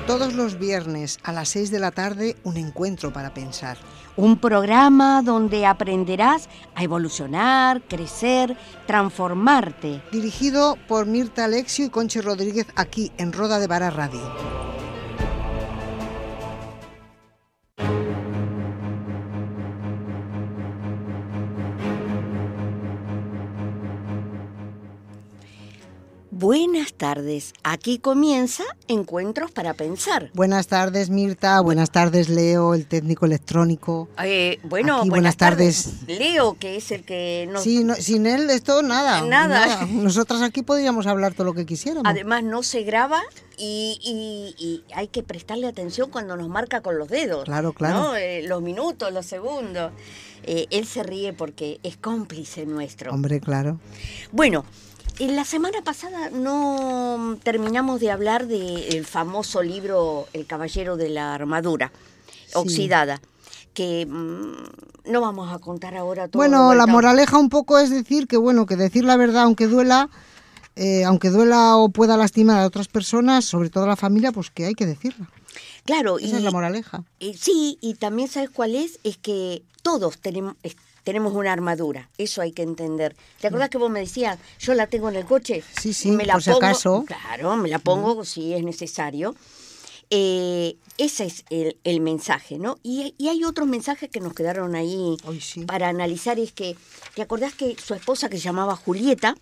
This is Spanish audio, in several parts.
Todos los viernes a las 6 de la tarde, un encuentro para pensar. Un programa donde aprenderás a evolucionar, crecer, transformarte. Dirigido por Mirta Alexio y Conchi Rodríguez, aquí en Roda de Vara Radio. Buenas tardes, aquí comienza Encuentros para Pensar. Buenas tardes, Mirta, buenas tardes, Leo, el técnico electrónico. Buenas tardes. Leo, que es el que nos... Sí, no, sin él esto nada. Nada. Nosotras aquí podríamos hablar todo lo que quisiéramos. Además no se graba y hay que prestarle atención cuando nos marca con los dedos. Claro. ¿No? Los minutos, los segundos. Él se ríe porque es cómplice nuestro. Hombre, claro. Bueno, en la semana pasada no terminamos de hablar del famoso libro El caballero de la armadura, oxidada, que no vamos a contar ahora todo. Bueno, la moraleja un poco es decir que decir la verdad, aunque duela o pueda lastimar a otras personas, sobre todo a la familia, pues que hay que decirla. Claro. Esa es la moraleja. Sí, y también ¿sabes cuál es? Es que todos tenemos una armadura, eso hay que entender. ¿Te acordás que vos me decías, yo la tengo en el coche? Sí, me la por si pongo, acaso. Claro, me la pongo si es necesario. Ese es el mensaje, ¿no? Y hay otros mensajes que nos quedaron ahí para analizar. Es que, ¿te acordás que su esposa, que se llamaba Julieta,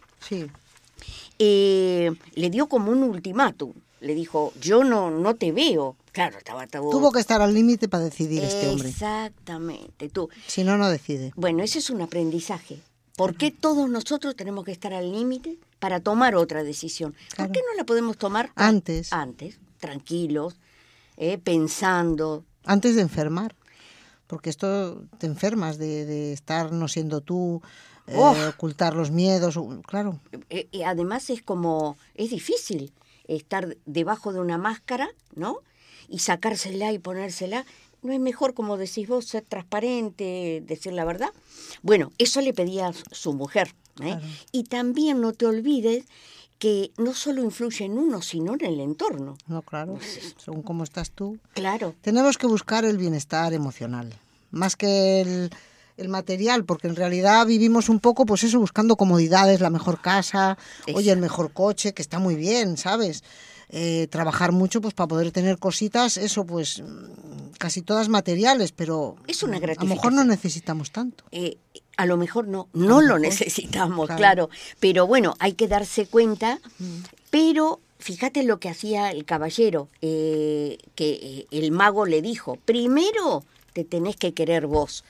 le dio como un ultimátum? Le dijo, yo no te veo. Claro, estaba todo... Tuvo que estar al límite para decidir este hombre. Exactamente, tú. Si no, no decide. Bueno, ese es un aprendizaje. ¿Por qué todos nosotros tenemos que estar al límite para tomar otra decisión? Claro. ¿Por qué no la podemos tomar antes, tranquilos, pensando? Antes de enfermar. Porque esto te enfermas de estar no siendo tú, ocultar los miedos, claro. Además es difícil estar debajo de una máscara, ¿no? Y sacársela y ponérsela. ¿No es mejor, como decís vos, ser transparente, decir la verdad? Bueno, eso le pedía a su mujer. Claro. Y también no te olvides que no solo influye en uno, sino en el entorno. No, claro, según cómo estás tú. Claro. Tenemos que buscar el bienestar emocional, más que el material, porque en realidad vivimos un poco, pues eso, buscando comodidades, la mejor casa, el mejor coche, que está muy bien, ¿sabes? Trabajar mucho pues para poder tener cositas, eso pues casi todas materiales, pero es una gratificación. A lo mejor no necesitamos tanto. A lo mejor no lo necesitamos, claro. Pero bueno, hay que darse cuenta, pero fíjate lo que hacía el caballero, que el mago le dijo, primero te tenés que querer vos.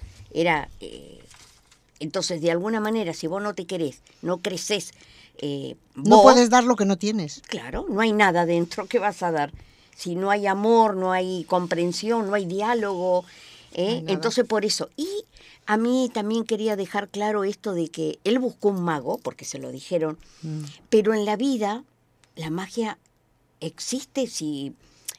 Entonces, de alguna manera, si vos no te querés, no creces, no puedes dar lo que no tienes. Claro, no hay nada dentro que vas a dar. Si no hay amor, no hay comprensión, no hay diálogo. No hay entonces, por eso. Y a mí también quería dejar claro esto de que él buscó un mago, porque se lo dijeron, pero en la vida la magia existe si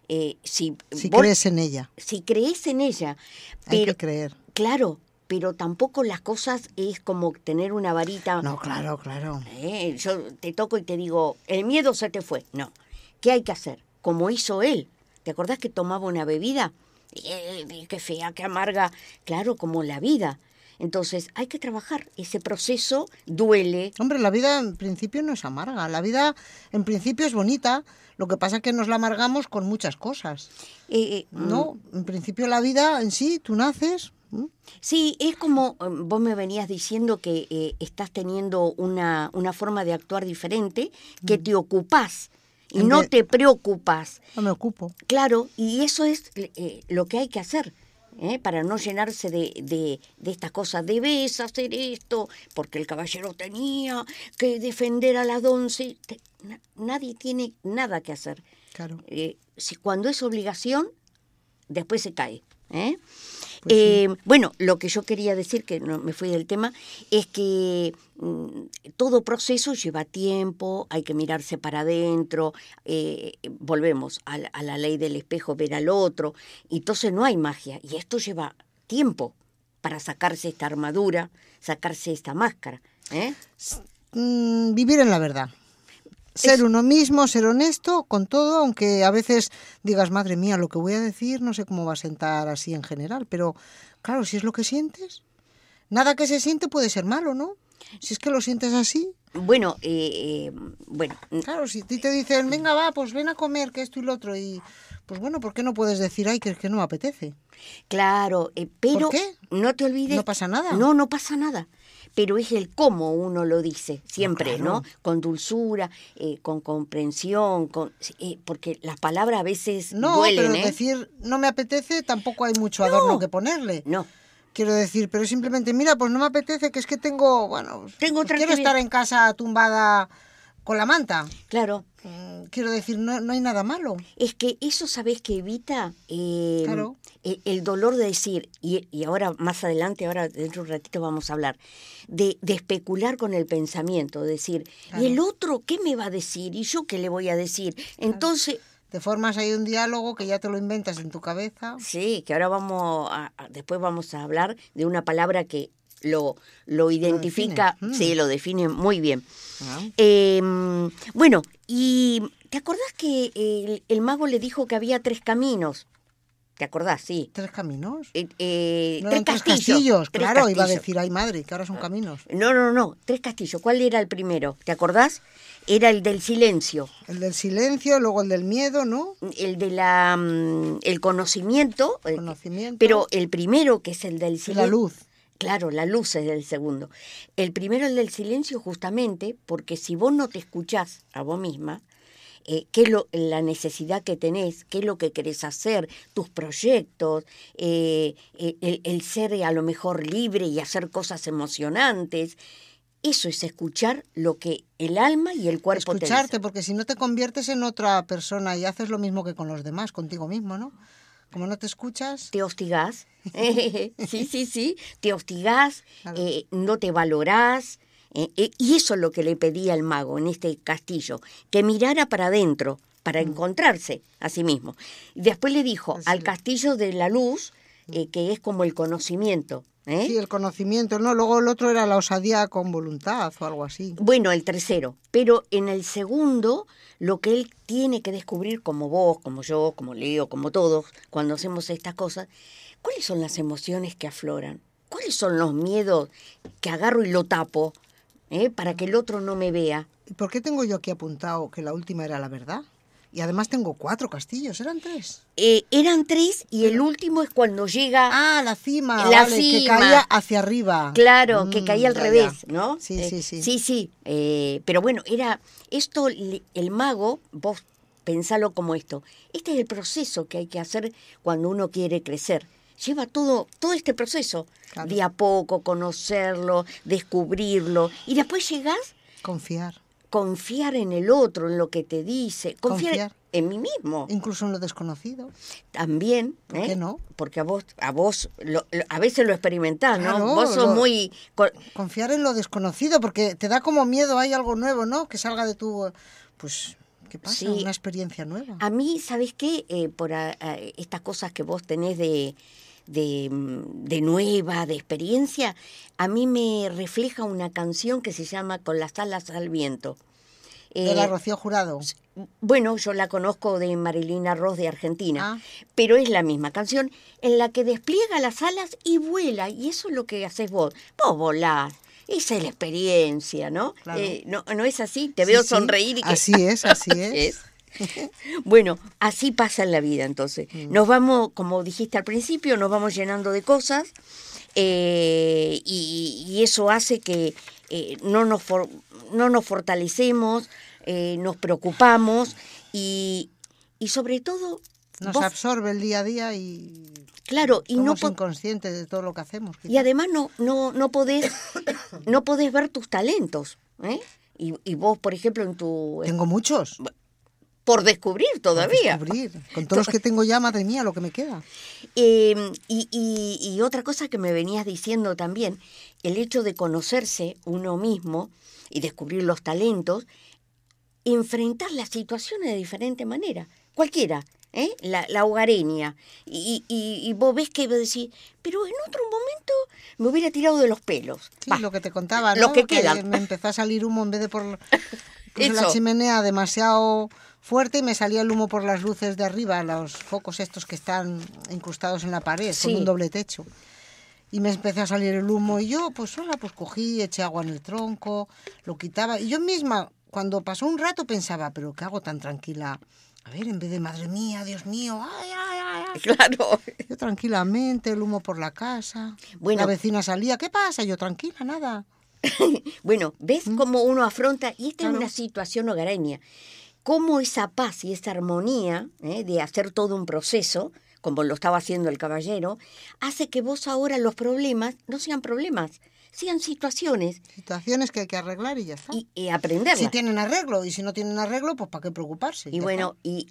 crees en ella. Si crees en ella. Hay que creer. Claro. Pero tampoco las cosas es como tener una varita. No, claro. Yo te toco y te digo, el miedo se te fue. No. ¿Qué hay que hacer? Como hizo él. ¿Te acordás que tomaba una bebida? Qué fea, qué amarga. Claro, como la vida. Entonces, hay que trabajar. Ese proceso duele. Hombre, la vida en principio no es amarga. La vida en principio es bonita. Lo que pasa es que nos la amargamos con muchas cosas. No, en principio la vida en sí, tú naces... Sí, es como vos me venías diciendo que estás teniendo una forma de actuar diferente, que te ocupás y no te preocupas. No me ocupo. Claro, y eso es lo que hay que hacer, para no llenarse de estas cosas. Debes hacer esto, porque el caballero tenía que defender a la doncella. Nadie tiene nada que hacer. Claro. Cuando es obligación, después se cae. Pues sí. Bueno, lo que yo quería decir, que no me fui del tema, es que todo proceso lleva tiempo, hay que mirarse para adentro, volvemos a la ley del espejo, ver al otro, y entonces no hay magia, y esto lleva tiempo para sacarse esta armadura, sacarse esta máscara. Vivir en la verdad. ser uno mismo, ser honesto con todo, aunque a veces digas, madre mía, lo que voy a decir no sé cómo va a sentar así en general, pero claro, si es lo que sientes, nada que se siente puede ser malo, ¿no? Si es que lo sientes así. Bueno, Claro, si a ti te dicen, venga, va, pues ven a comer, que esto y lo otro, y pues bueno, ¿por qué no puedes decir, ay, que es que no me apetece? claro, pero ¿Por qué? no te olvides. No pasa nada. No, no pasa nada. Pero es el cómo uno lo dice, siempre, claro. ¿no? Con dulzura, con comprensión, porque las palabras a veces No, duelen, pero decir no me apetece tampoco hay mucho adorno que ponerle. No. Quiero decir, pero simplemente, mira, pues no me apetece, que es que tengo, bueno, Tengo pues otra quiero actividad. estar en casa tumbada con la manta. Claro. Quiero decir, no hay nada malo. Es que eso, ¿sabés que evita Claro. el dolor de decir, y ahora más adelante, ahora dentro de un ratito vamos a hablar, de especular con el pensamiento, decir, Claro. ¿y el otro qué me va a decir? ¿Y yo qué le voy a decir? Entonces, Te formas ahí un diálogo que ya te lo inventas en tu cabeza. sí, que ahora después vamos a hablar de una palabra que lo identifica, define. sí, lo define muy bien. Ah. Bueno, y ¿te acordás que el mago le dijo que había 3 caminos? ¿Te acordás? Sí. ¿Tres caminos? No 3 castillos, claro, iba a decir, ay madre, que ahora son caminos. No, 3 castillos. ¿Cuál era el primero? ¿Te acordás? Era el del silencio, El del silencio, luego el del miedo, ¿no? el de el conocimiento, Conocimiento. pero el primero, que es el del Y silencio. la luz. Claro, la luz es el segundo. El primero, el del silencio, justamente, porque si vos no te escuchás a vos misma, qué es la necesidad que tenés, qué es lo que querés hacer, tus proyectos, el ser a lo mejor libre y hacer cosas emocionantes. Eso es escuchar lo que el alma y el cuerpo te Escucharte, dicen. porque si no te conviertes en otra persona y haces lo mismo que con los demás, contigo mismo, ¿no? Como no te escuchas, Te hostigás, sí, te hostigás, Claro. no te valorás, y eso es lo que le pedía el mago en este castillo, que mirara para adentro, para encontrarse a sí mismo. Y después le dijo Así al es. castillo de la luz, que es como el conocimiento, ¿eh? sí, el conocimiento, ¿no? Luego el otro era la osadía con voluntad o algo así. Bueno, el tercero, pero en el segundo, lo que él tiene que descubrir, como vos, como yo, como Leo, como todos, cuando hacemos estas cosas, ¿cuáles son las emociones que afloran? ¿Cuáles son los miedos que agarro y lo tapo, para que el otro no me vea? ¿Y por qué tengo yo aquí apuntado que la última era la verdad? Y además tengo 4 castillos, ¿eran 3? Eran 3 y el último es cuando llega, Ah, la cima, La vale, que cima. caía hacia arriba. claro, que caía al ya, revés, ya. ¿no? Sí, sí. Sí, pero bueno, era esto, el mago, vos pensalo como esto, este es el proceso que hay que hacer cuando uno quiere crecer. Lleva todo este proceso, Claro. de a poco, conocerlo, descubrirlo, y después llegás, Confiar, confiar en el otro, en lo que te dice, confiar Confiar. en mí mismo. incluso en lo desconocido. También, ¿Por qué no? Porque a vos a veces lo experimentás, ¿no? Claro, Vos sos muy... Confiar en lo desconocido, porque te da como miedo, hay algo nuevo, ¿no? Que salga de tu... Pues, ¿qué pasa? Sí. Una experiencia nueva. A mí, ¿sabés qué? Por estas cosas que vos tenés de nueva, de experiencia, a mí me refleja una canción que se llama Con las alas al viento. De la Rocío Jurado. Bueno, yo la conozco de Marilina Ross de Argentina, Ah. pero es la misma canción en la que despliega las alas y vuela, y eso es lo que haces vos. Vos volás, esa es la experiencia, ¿no? Claro. ¿No es así? Te Sí, veo sí. sonreír y que... Así es, así es. Bueno, así pasa en la vida entonces. Nos vamos, como dijiste al principio, nos vamos llenando de cosas, y eso hace que no nos fortalecemos, nos preocupamos y sobre todo... Nos vos- absorbe el día a día y Claro, y no somos po- inconscientes de todo lo que hacemos. y además no podés ver tus talentos, ¿eh? Y vos, por ejemplo, en tu... Tengo muchos. Por descubrir por todavía. descubrir. Con todos los que tengo ya, madre mía, lo que me queda. Y otra cosa que me venías diciendo también, el hecho de conocerse uno mismo y descubrir los talentos, enfrentar las situaciones de diferente manera, cualquiera, la hogareña. Y vos ves que vos decís, pero en otro momento me hubiera tirado de los pelos. Sí, Va, lo que te contaba, ¿no? los que quedan. Me empezó a salir humo en vez de Puse la Eso. chimenea demasiado fuerte y me salía el humo por las luces de arriba, los focos estos que están incrustados en la pared, con Sí. un doble techo. Y me empezó a salir el humo y yo, pues sola, pues cogí, eché agua en el tronco, lo quitaba. Y yo misma, cuando pasó un rato, pensaba, pero ¿qué hago tan tranquila? A ver, en vez de madre mía, Dios mío, ay, ay, ay, ay. Claro. Yo tranquilamente, el humo por la casa. Bueno. La vecina salía, ¿qué pasa? Yo tranquila, nada. Bueno, ¿ves cómo uno afronta? Y esta es Claro. una situación hogareña. Cómo esa paz y esa armonía de hacer todo un proceso, como lo estaba haciendo el caballero, hace que vos ahora los problemas no sean problemas, sean situaciones Situaciones que hay que arreglar y ya está. y aprenderlas. Si tienen arreglo, y si no tienen arreglo, pues ¿para qué preocuparse? Y Ya bueno, y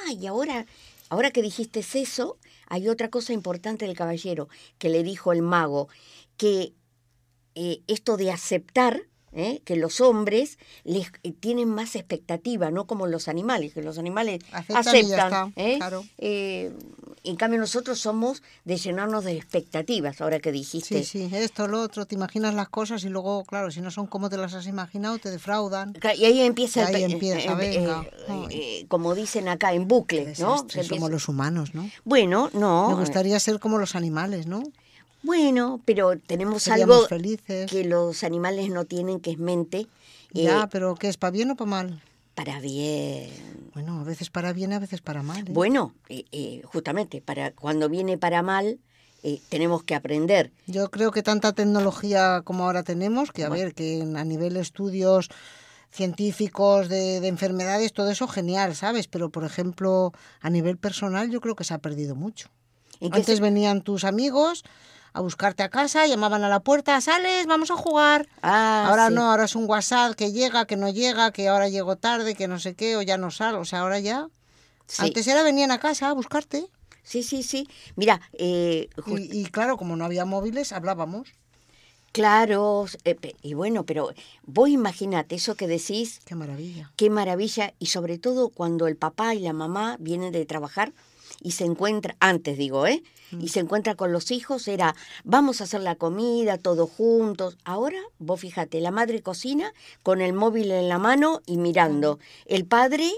ahora que dijiste eso, hay otra cosa importante del caballero, que le dijo el mago, que esto de aceptar que los hombres tienen más expectativa, no como los animales, que los animales Aceptan y ya aceptan. está, claro. En cambio nosotros somos de llenarnos de expectativas, ahora que dijiste. Sí, sí, esto, lo otro, te imaginas las cosas y luego, claro, si no son como te las has imaginado, te defraudan. Y ahí empieza, Y ahí empieza, venga. como dicen acá, en bucle, Qué ¿no? desastre, Se somos empieza- los humanos, ¿no? Bueno, no. Me gustaría ser como los animales, ¿no? Bueno, pero tenemos Seríamos algo felices. que los animales no tienen, que es mente, Ya, pero ¿qué es? ¿Para bien o para mal? para bien. Bueno, a veces para bien, a veces para mal. ¿eh? Bueno, justamente, cuando viene para mal, tenemos que aprender. Yo creo que tanta tecnología como ahora tenemos, que a ver, que a nivel estudios científicos de enfermedades, todo eso genial, ¿sabes? Pero, por ejemplo, a nivel personal yo creo que se ha perdido mucho. ¿En qué Antes venían tus amigos a buscarte a casa, llamaban a la puerta, ¿sales? Vamos a jugar. Ahora sí. no, ahora es un WhatsApp que llega, que no llega, que ahora llego tarde, que no sé qué, o ya no salgo. O sea, ahora ya... Sí. Antes era venían a casa a buscarte. Sí. Mira, Y claro, como no había móviles, hablábamos. claro, y bueno, pero vos imaginate eso que decís, Qué maravilla. qué maravilla, y sobre todo cuando el papá y la mamá vienen de trabajar y se encuentra, antes digo, y se encuentra con los hijos, era, vamos a hacer la comida todos juntos. Ahora, vos fíjate, la madre cocina con el móvil en la mano y mirando. El padre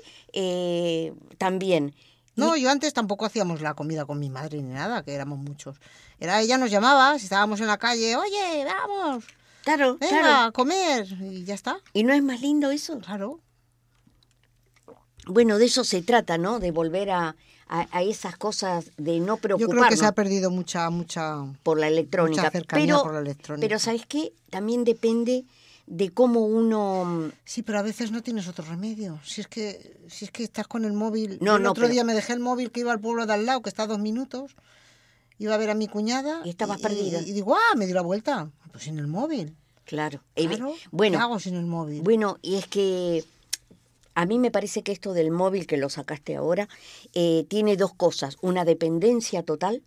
también. No, yo antes tampoco hacíamos la comida con mi madre ni nada, que éramos muchos. Era ella nos llamaba, si estábamos en la calle, oye, vamos, Claro, venga, claro. a comer, y ya está. ¿Y no es más lindo eso? Claro. Bueno, de eso se trata, ¿no? De volver a esas cosas, de no Yo creo que preocuparnos se ha perdido mucha por la electrónica. mucha cercanía pero, por la electrónica. Pero ¿sabes qué? También depende de cómo uno... Sí, pero a veces no tienes otro remedio. Si es que estás con el móvil. No, Yo el no, otro pero- día me dejé el móvil que iba al pueblo de al lado, que está a 2 minutos. Iba a ver a mi cuñada. Y estabas perdida. Y digo, me di la vuelta. Pues sin el móvil. Claro. Claro. Bueno, ¿Qué hago sin el móvil? bueno, y es que a mí me parece que esto del móvil que lo sacaste ahora tiene dos cosas. Una dependencia total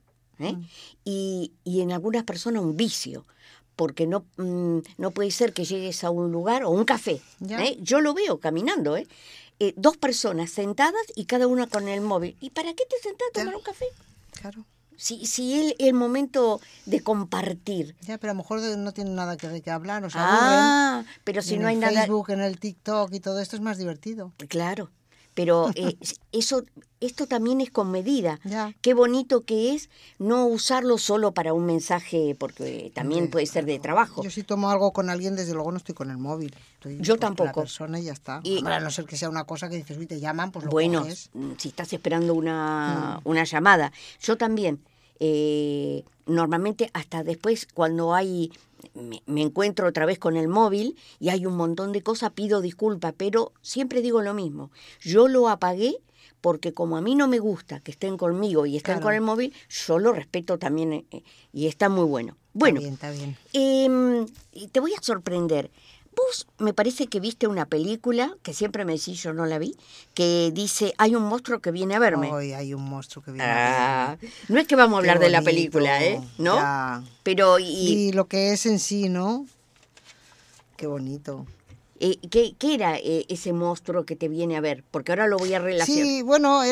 y en algunas personas un vicio. Porque no puede ser que llegues a un lugar o un café. Ya. Yo lo veo caminando. Dos personas sentadas y cada una con el móvil. ¿Y para qué te sentás a tomar un café? Claro. Si el momento de compartir. Ya, pero a lo mejor no tienen nada que hablar, o se aburren. Pero Y si en no hay el nada... Facebook, en el TikTok y todo esto es más divertido. Claro, pero esto también es con medida. Ya. Qué bonito que es no usarlo solo para un mensaje, porque también Hombre, puede ser de trabajo. Yo si tomo algo con alguien, desde luego no estoy con el móvil. Estoy Yo pues, con tampoco. la persona y ya está. Y- Hombre, a no ser que sea una cosa que dices, uy, te llaman, pues lo Bueno, coges. si estás esperando una llamada. Yo también, normalmente hasta después cuando me encuentro otra vez con el móvil y hay un montón de cosas, pido disculpas, pero siempre digo lo mismo. Yo lo apagué porque como a mí no me gusta que estén conmigo y estén Claro. con el móvil, yo lo respeto también y está muy bueno. Bueno, Está bien. y te voy a sorprender. Vos me parece que viste una película, que siempre me decís, yo no la vi, que dice, hay un monstruo que viene a verme. Hoy hay un monstruo que viene a verme. No es que vamos a hablar Qué de la bonito, película, ¿no? ya. Pero, Y lo que es en sí, ¿no? Qué bonito. ¿qué era ese monstruo que te viene a ver? Porque ahora lo voy a relacionar. Sí, bueno,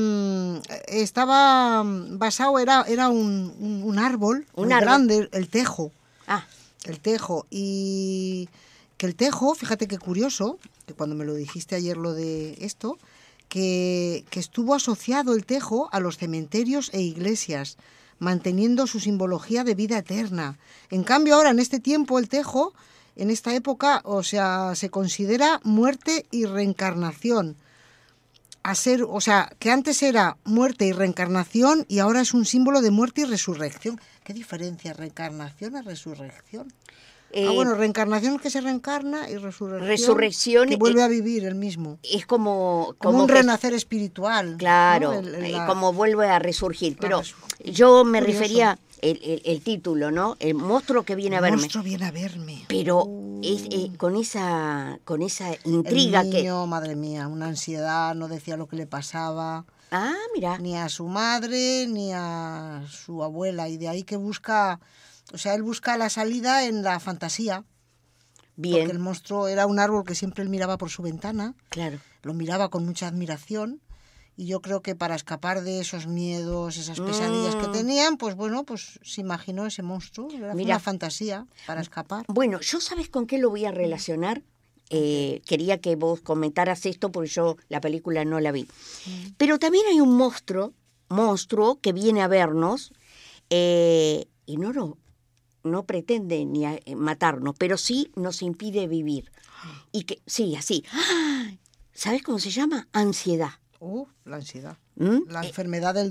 estaba basado, era un árbol Un muy árbol. grande, el tejo. Ah, El tejo. Y que el tejo, fíjate qué curioso, que cuando me lo dijiste ayer lo de esto, que estuvo asociado el tejo a los cementerios e iglesias, manteniendo su simbología de vida eterna. En cambio ahora, en este tiempo, el tejo, en esta época, o sea, se considera muerte y reencarnación. O sea, que antes era muerte y reencarnación y ahora es un símbolo de muerte y resurrección. ¿Qué diferencia reencarnación a resurrección? Bueno, reencarnación es que se reencarna y resurrección que vuelve a vivir el mismo. Es como un renacer espiritual. Claro, ¿no? Como vuelve a resurgir. Pero yo me refería el título, ¿no? El monstruo que viene a verme. El monstruo viene a verme. Pero con esa intriga el niño, madre mía, una ansiedad, no decía lo que le pasaba. Ah, mira. Ni a su madre, ni a su abuela. Y de ahí que busca... O sea, él busca la salida en la fantasía. Bien. Porque el monstruo era un árbol que siempre él miraba por su ventana. Claro. Lo miraba con mucha admiración. Y yo creo que para escapar de esos miedos, esas pesadillas que tenían, pues bueno, pues se imaginó ese monstruo. Era una fantasía para escapar. Bueno, ¿yo sabes con qué lo voy a relacionar? Quería que vos comentaras esto porque yo la película no la vi. Pero también hay un monstruo que viene a vernos y no pretende ni matarnos, pero sí nos impide vivir. Y que sí, así. ¿Sabes cómo se llama? Ansiedad. La ansiedad. La enfermedad del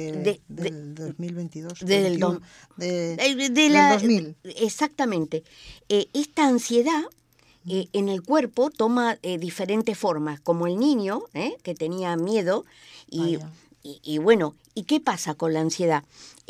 2022. Del 2000. Exactamente. Esta ansiedad en el cuerpo toma diferentes formas, como el niño que tenía miedo. Y bueno, ¿y qué pasa con la ansiedad?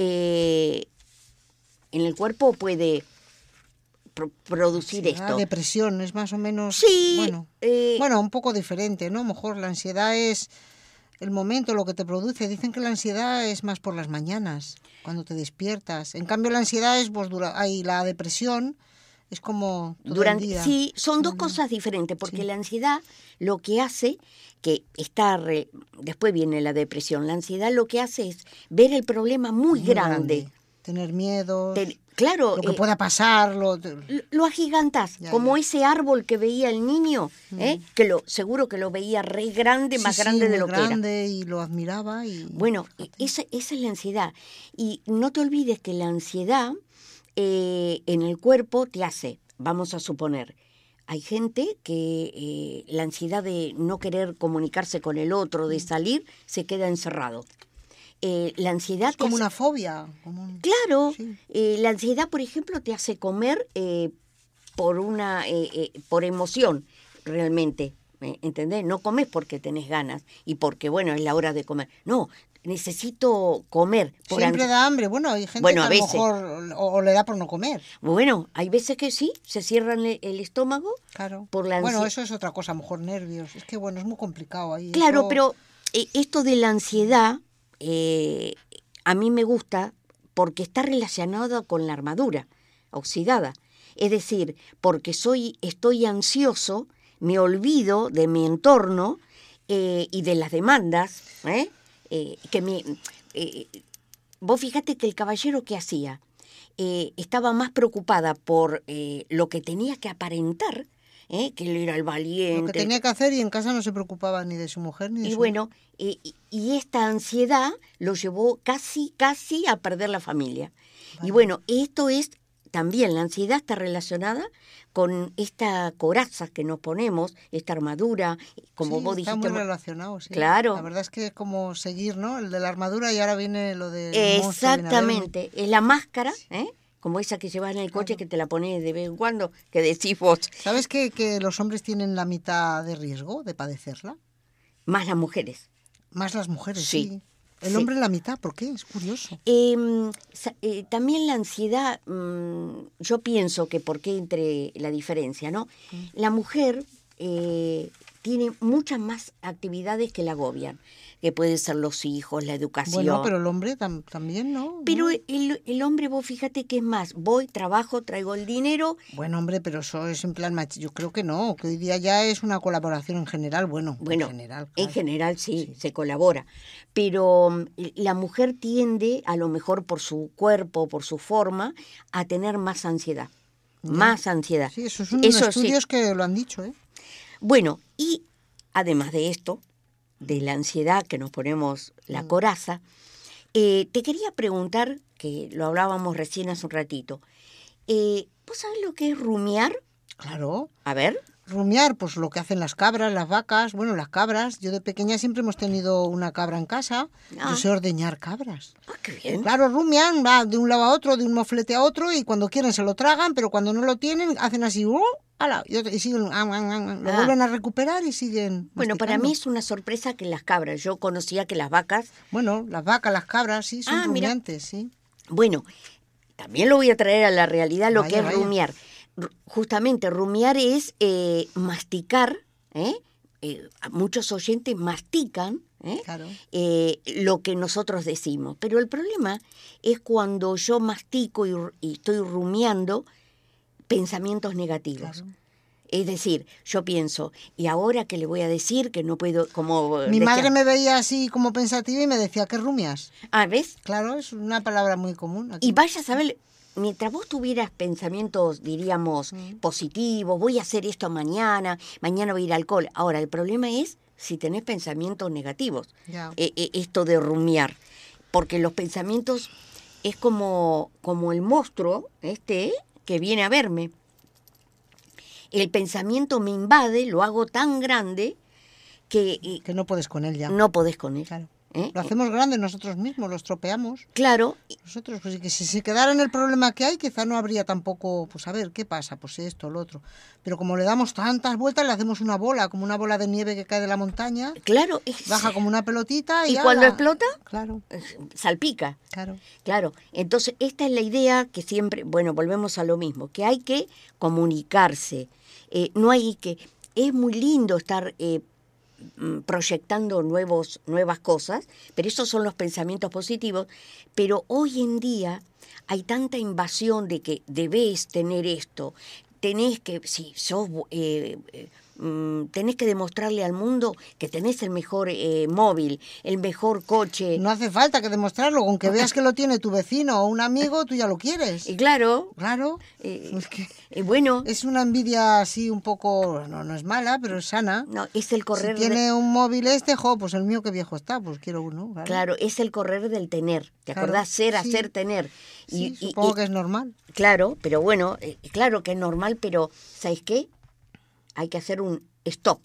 En el cuerpo puede producir esto. Depresión es más o menos... Sí. Bueno, un poco diferente, ¿no? Mejor la ansiedad es el momento, lo que te produce. Dicen que la ansiedad es más por las mañanas, cuando te despiertas. En cambio, la ansiedad es la depresión es como todo el día. Sí, son dos cosas diferentes, porque la ansiedad lo que hace, después viene la depresión, la ansiedad lo que hace es ver el problema muy grande. Tener miedo, claro, lo que pueda pasar. Lo agigantás, como ese árbol que veía el niño, que seguro que lo veía re grande, más grande de lo que era. grande y lo admiraba. Bueno, esa es la ansiedad. Y no te olvides que la ansiedad en el cuerpo te hace, vamos a suponer, hay gente que la ansiedad de no querer comunicarse con el otro, de salir, se queda encerrado. La ansiedad es como una fobia. Claro, sí. La ansiedad, por ejemplo, te hace comer por emoción, realmente, ¿entendés? No comes porque tenés ganas y porque, bueno, es la hora de comer. No, necesito comer. Siempre da hambre. Bueno, hay gente que a lo mejor o le da por no comer. Bueno, hay veces que sí, se cierran el estómago. Claro. Por la bueno, eso es otra cosa, a lo mejor nervios. Es que, bueno, es muy complicado ahí. Claro, pero esto de la ansiedad... a mí me gusta porque está relacionado con la armadura oxidada. Es decir, porque estoy ansioso, me olvido de mi entorno y de las demandas. Vos fíjate que el caballero, ¿qué hacía? Estaba más preocupada por lo que tenía que aparentar, que él era el valiente. Lo que tenía que hacer, y en casa no se preocupaba ni de su mujer ni de su... Bueno, y esta ansiedad lo llevó casi a perder la familia. Vale. Y bueno, esto es también, la ansiedad está relacionada con esta coraza que nos ponemos, esta armadura, como vos dijiste. Está muy relacionado, sí. Claro. La verdad es que es como seguir, ¿no? El de la armadura y ahora viene lo de... Exactamente, es la máscara, como esa que llevas en el coche, que te la pones de vez en cuando, que decís vos. ¿Sabes que los hombres tienen la mitad de riesgo de padecerla? Más las mujeres. Más las mujeres, sí. El hombre la mitad, ¿por qué? Es curioso. También la ansiedad, yo pienso que por qué entre la diferencia, ¿no? La mujer tiene muchas más actividades que la agobian, que pueden ser los hijos, la educación. Bueno, pero el hombre también, ¿no? Pero el hombre, vos fíjate que es más, voy, trabajo, traigo el dinero. Bueno, hombre, pero eso es en plan yo creo que no, que hoy día ya es una colaboración en general, bueno en general, claro. En general sí, se colabora, pero la mujer tiende, a lo mejor por su cuerpo, por su forma, a tener más ansiedad. más ansiedad. Sí, esos son estudios que lo han dicho, ¿eh? Bueno, y además de esto, de la ansiedad que nos ponemos la coraza, te quería preguntar, que lo hablábamos recién hace un ratito, ¿vos sabés lo que es rumiar? Claro. A ver. Rumiar, pues lo que hacen las cabras, las vacas, bueno, las cabras. Yo de pequeña siempre hemos tenido una cabra en casa. Yo sé ordeñar cabras. Ah, qué bien. Claro, rumian, va de un lado a otro, de un moflete a otro, y cuando quieren se lo tragan, pero cuando no lo tienen, hacen así, ¡ala! Y siguen, lo vuelven a recuperar y siguen. Bueno, masticando. para mí es una sorpresa que las cabras. Yo conocía que las vacas. Bueno, las vacas, las cabras, sí, son rumiantes, sí. Bueno, también lo voy a traer a la realidad lo que es vaya. rumiar. Justamente, rumiar es masticar, muchos oyentes mastican Claro. lo que nosotros decimos. Pero el problema es cuando yo mastico y estoy rumiando pensamientos negativos. Claro. Es decir, yo pienso, ¿y ahora qué le voy a decir? Que no puedo, como... Mi madre me veía así como pensativa y me decía, ¿qué rumias? Ah, ¿ves? Claro, es una palabra muy común aquí. Y vaya a saber, mientras vos tuvieras pensamientos, diríamos, positivos, voy a hacer esto mañana voy a ir al cole. Ahora, el problema es si tenés pensamientos negativos, Ya. Esto de rumiar. Porque los pensamientos es como el monstruo que viene a verme. El pensamiento me invade, lo hago tan grande que Que no puedes con él ya. no podés con él. Claro. Lo hacemos grande nosotros mismos, lo estropeamos. Claro. Nosotros, pues que si se quedara en el problema que hay, quizá no habría tampoco, pues a ver, ¿qué pasa? Pues esto, lo otro. Pero como le damos tantas vueltas, le hacemos una bola, como una bola de nieve que cae de la montaña. Claro. Baja como una pelotita y ¿Y cuando explota? Claro, Salpica. claro. Claro, entonces esta es la idea que siempre, bueno, volvemos a lo mismo, que hay que comunicarse, no hay que, es muy lindo estar proyectando nuevas cosas, pero esos son los pensamientos positivos, pero hoy en día hay tanta invasión de que debés tener esto, tenés que, si sos... tenés que demostrarle al mundo que tenés el mejor móvil, el mejor coche. No hace falta que demostrarlo, con que veas que lo tiene tu vecino o un amigo, tú ya lo quieres. Y claro. Claro. Es que bueno. es una envidia así un poco, no es mala, pero es sana. No, es el correr. Si tiene un móvil pues el mío que viejo está, pues quiero uno. Claro, es el correr del tener. ¿Te acordás? Ser, hacer, tener. Sí, supongo que es normal. Claro, pero bueno, claro que es normal, pero ¿sabes qué? Hay que hacer un stop.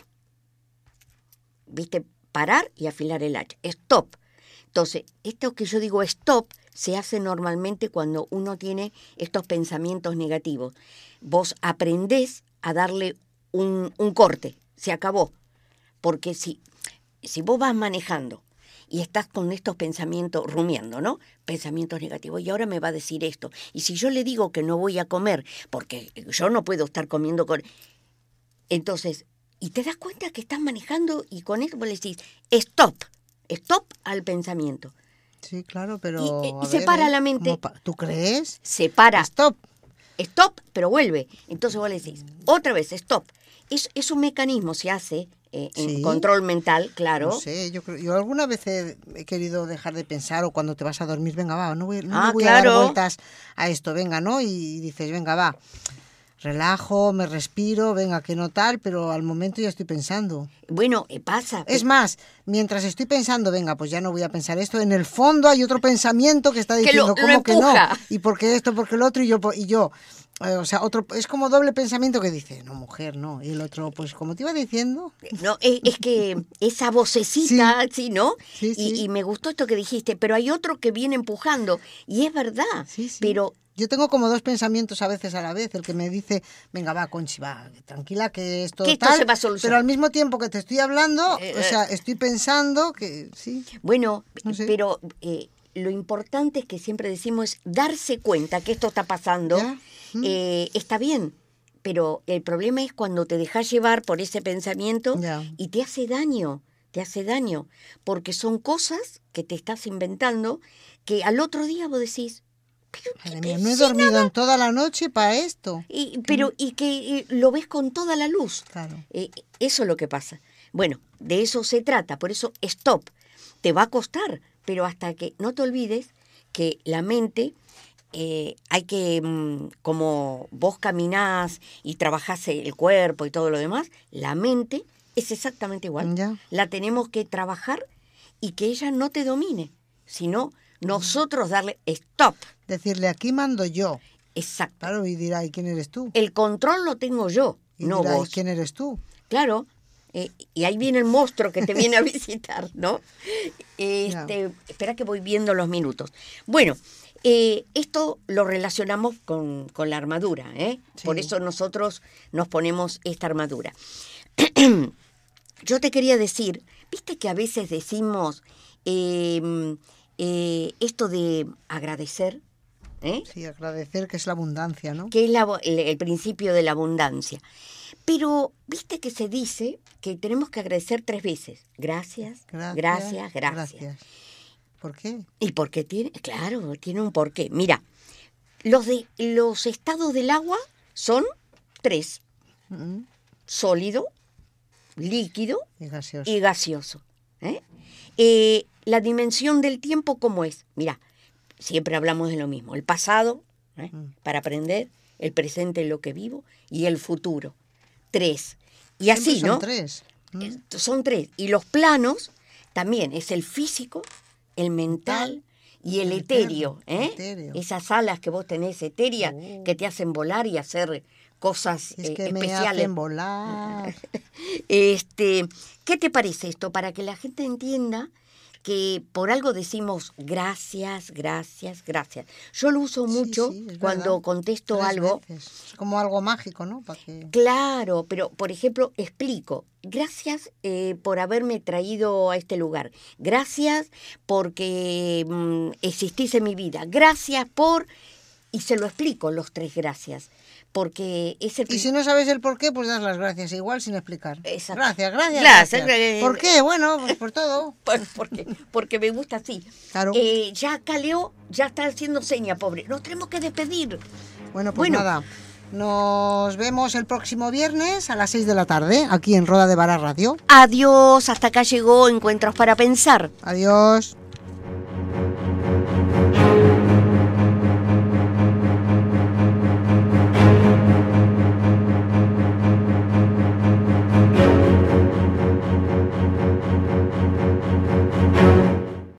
¿Viste? Parar y afilar el hacha. Stop. Entonces, esto que yo digo stop se hace normalmente cuando uno tiene estos pensamientos negativos. Vos aprendés a darle un corte. Se acabó. Porque si vos vas manejando y estás con estos pensamientos, rumiando, ¿no? Pensamientos negativos. Y ahora me va a decir esto. Y si yo le digo que no voy a comer, porque yo no puedo estar comiendo con... Entonces, y te das cuenta que estás manejando y con eso vos le decís, stop al pensamiento. Sí, claro, pero... Y se para la mente. ¿Tú crees? Se para. Stop, pero vuelve. Entonces vos le decís, otra vez, stop. Es un mecanismo, se hace en control mental, claro. No sé, yo alguna vez he querido dejar de pensar, o cuando te vas a dormir, venga, va, no voy a dar vueltas a esto, venga, ¿no? Y dices, venga, va. Relajo, me respiro, venga, que no tal, pero al momento ya estoy pensando. Bueno, pasa. Es más, mientras estoy pensando, venga, pues ya no voy a pensar esto, en el fondo hay otro pensamiento que está diciendo, ¿cómo que no? Y por qué esto, por qué el otro, y yo, o sea, otro, es como doble pensamiento que dice, no, mujer, no, y el otro, pues como te iba diciendo. No, es que esa vocecita, sí, ¿no? Sí. Y me gustó esto que dijiste, pero hay otro que viene empujando, y es verdad, pero... Yo tengo como dos pensamientos a veces a la vez, el que me dice, venga, va, Conchi, va, tranquila, que esto tal, se va a solucionar. Pero al mismo tiempo que te estoy hablando, o sea, estoy pensando que sí. Bueno, no sé. Pero lo importante es que siempre decimos es darse cuenta que esto está pasando, está bien, pero el problema es cuando te dejas llevar por ese pensamiento y te hace daño, porque son cosas que te estás inventando que al otro día vos decís, Madre mía, no he dormido en toda la noche para esto. Y que lo ves con toda la luz. Claro. Eso es lo que pasa. Bueno, de eso se trata, por eso stop. Te va a costar, pero hasta que no te olvides que la mente hay que, como vos caminás y trabajás el cuerpo y todo lo demás, la mente es exactamente igual. Ya. La tenemos que trabajar y que ella no te domine, sino nosotros darle stop. Decirle, aquí mando yo. Exacto. Claro, y dirá, ¿y quién eres tú? El control lo tengo yo, Y no dirá, vos. ¿y quién eres tú? Claro, y ahí viene el monstruo que te viene a visitar, ¿no? Espera que voy viendo los minutos. Bueno, esto lo relacionamos con la armadura, ¿eh? Sí. Por eso nosotros nos ponemos esta armadura. Yo te quería decir, viste que a veces decimos esto de agradecer, ¿eh? Sí, agradecer, que es la abundancia, ¿no? Que es el principio de la abundancia. Pero viste que se dice que tenemos que agradecer 3 veces. Gracias, gracias, gracias. ¿Por qué? ¿Y por qué tiene? Claro, tiene un porqué. Mira, los estados del agua son 3. Mm, Sólido, líquido y gaseoso. y gaseoso. La dimensión del tiempo, ¿cómo es? Mira, siempre hablamos de lo mismo. El pasado, para aprender, el presente, lo que vivo, y el futuro. 3. Y Siempre así, son ¿no? 3. Son 3. Y los planos también es el físico, el mental y el etéreo. etéreo. Esas alas que vos tenés etéreas que te hacen volar y hacer cosas Es que especiales. me hacen volar. ¿Qué te parece esto? Para que la gente entienda que por algo decimos gracias, gracias, gracias. Yo lo uso mucho es cuando verdad. contesto 3 algo. veces. Es como algo mágico, ¿no? Para que... Claro, pero por ejemplo, explico. Gracias por haberme traído a este lugar. Gracias porque existís en mi vida. Gracias por... Y se lo explico, los 3 gracias. Porque es el... Y si no sabes el por qué, pues das las gracias igual sin explicar. Exacto. Gracias. ¿Por qué? Bueno, pues por todo. Porque me gusta así. Claro. Ya acá Leo ya está haciendo seña, pobre. Nos tenemos que despedir. Bueno, pues nada. Nos vemos el próximo viernes a las 6 de la tarde, aquí en Roda de Vara Radio. Adiós, hasta acá llegó Encuentros para Pensar. Adiós.